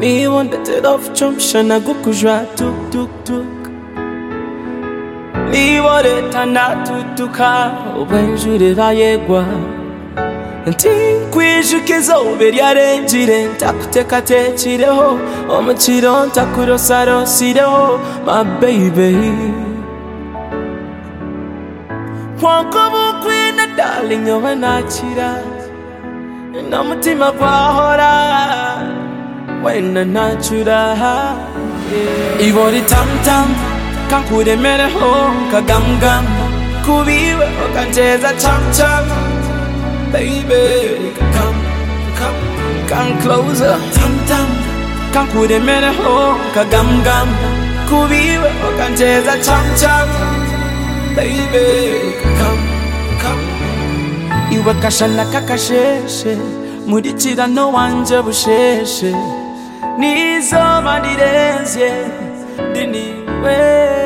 Me want the love chum shana gukujwa tuk tuk tuk. Me want it tana tutuka ubenjurira yegwa. Ntinkwijukeza uberyare njire ntakuteka tekireho omukiro ntakurosarosireho my baby. Wankobukwina darling yowe nakira n'omutima gwahora wena nachura. Ibori tamtam kankuremereho kagamgam kubiwe okanjeza chamcham. Baby, come closer. Tam kankuremereho kagamgam kubiwe okanjeza chamcham. Baby, come. Iwe kashana kakasheshe murikirano wanje busheshe nizoba ndirenzye ndiniwe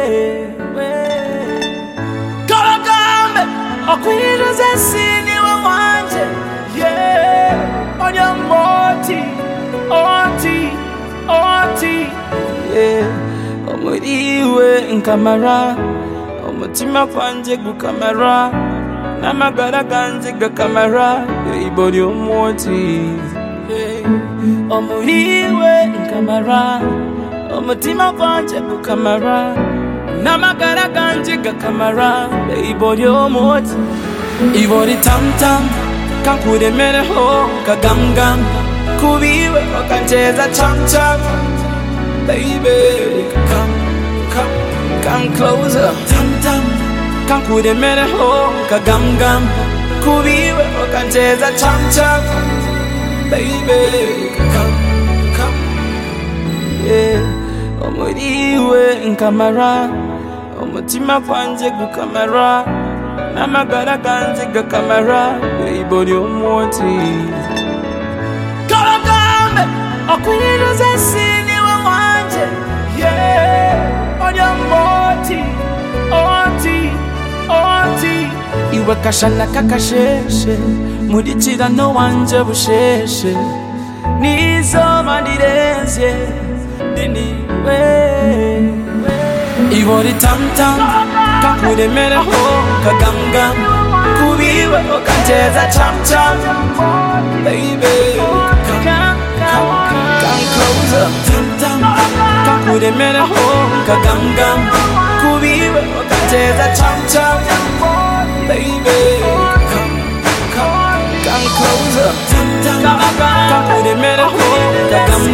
karagambe okwiruze siniwe wanje yeah onyamoti oti yeah omuriwe nkamara omutima kwanje gukamara n'amagara ganje gakamara ibori omwoti omuriwe nkamara omutima kwanje gukamara n'amagara ganje gakamara ibori omwoti. Ibori tamtam kankuremereho kagamgam kubiwe okanjeza chamcham. Baby, come closer. Tamtam kankuremereho kagamgam kubiwe okanjeza chamcham. Baby, come yeah omuriwe nkamara omutima kwanje gukamara n'amagara ganje gakamara ibori omwoti karagambe okwiruze siniwe wanje yeah onyamoti oti iwe kashana kakasheshe murikirano wanje busheshe nizoba ndirenzye ndiniwe. Ibori tamtam kankuremereho kagamgam kubiwe okanjeza chamcham. Baby, come closer. Tamtam kankuremereho kagamgam kubiwe okanjeza chamcham. Baby, come closer. Tamtam kankuremereho kagamgam